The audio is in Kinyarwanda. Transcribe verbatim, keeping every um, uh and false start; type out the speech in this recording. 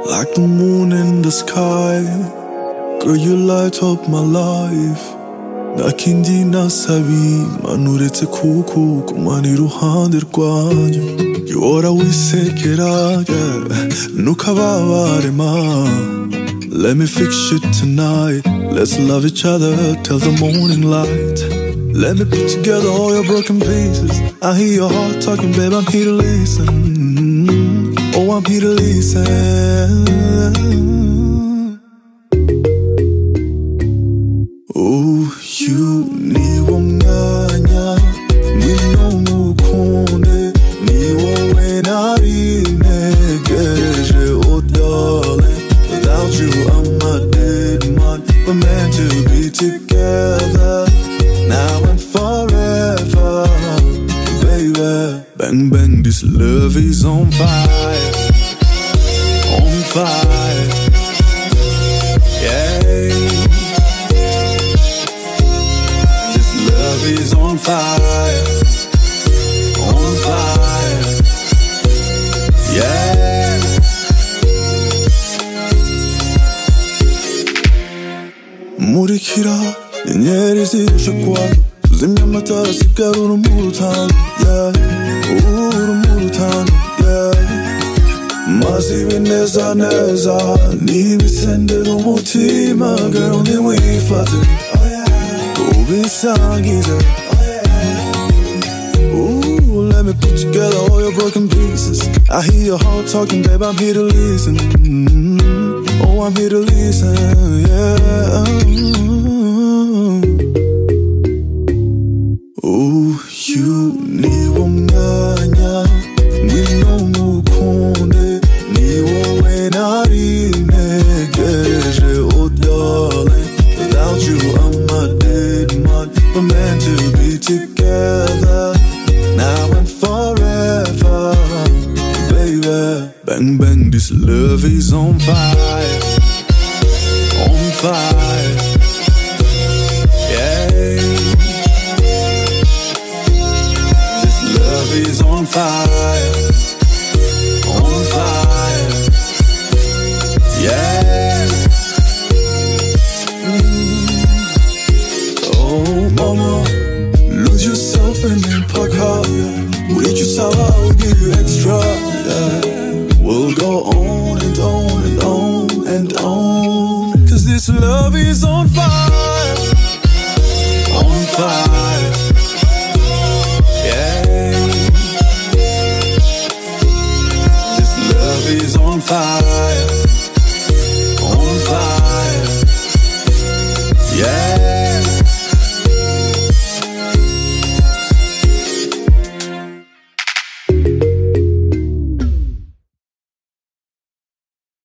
like the moon in the sky. Girl, you light up my life. Nakindi nasabi manuretse kuku kumani ruhande rwanyu. Yora wisekera nukababare ma. Let me fix you tonight. Let's love each other till the morning light. Let me put together all your broken pieces. I hear your heart talking, babe, I'm here to listen. Oh, I'm here to listen. Oh, you need umwanya ngwino mukunde ni wowe nari ntegereje, oh darling. Without you I'm a dead man. We're meant to be together now and forever, baby. Bang bang, this love is on fire, on fire, yeah. This love is on fire, on fire, yeah. Murikira inyenyeri zirusha kwaka, tuzimya amatara sigara urumuri utanga, yeah. Urumuri utanga, yeah. Maze ibi neza neza nibisendera umutima, girl ntiwifate ubisangize. Ooh, let me put together all your broken pieces. I hear your heart talking, babe, I'm here to listen. Oh, I'm here to listen, yeah. Oh, you need umwanya ngwino mukunde ni wowe nari ntegereje, oh darling. Without you I'm a dead man. We're meant to be together now and forever, baby. Bang bang, this love is on fire, on fire, yeah. This love is on fire, on fire, yeah. Mm. Oh mama, lose yourself and then park hard. Reach you sour, I'll give you extra, yeah. We'll go on and on and on and on, cause this love is on fire, on fire, yeah. This love is on fire,